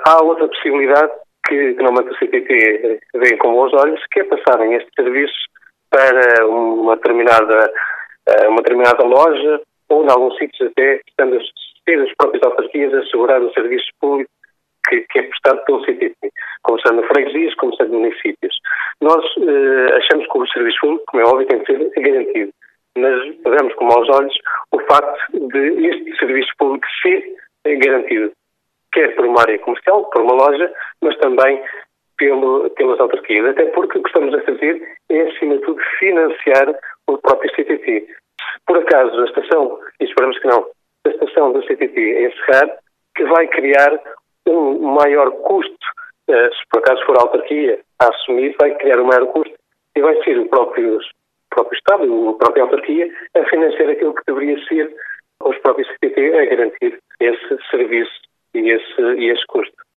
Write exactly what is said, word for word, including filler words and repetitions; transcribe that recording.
Há outra possibilidade que, que normalmente o C T T vê com bons olhos, que é passarem estes serviços para uma determinada, uma determinada loja ou, em alguns sítios, até estando ter as próprias autarquias a assegurar o serviço público que, que é prestado pelo C T T, começando a freguesias, começando a municípios. Nós eh, achamos que o serviço público, como é óbvio, tem que ser garantido, mas vemos com maus olhos o facto de este serviço público ser garantido, quer por uma área comercial, por uma loja, mas também pelo, pelas autarquias. Até porque o que estamos a fazer é, acima de tudo, financiar o próprio C T T. Se por acaso a estação, e esperamos que não, a estação do C T T encerrar, que vai criar um maior custo, uh, se por acaso for a autarquia a assumir, vai criar um maior custo e vai ser o próprio, o próprio Estado, a própria autarquia, a financiar aquilo que deveria ser os próprios C T T a garantir esse serviço e esse, e esse custo.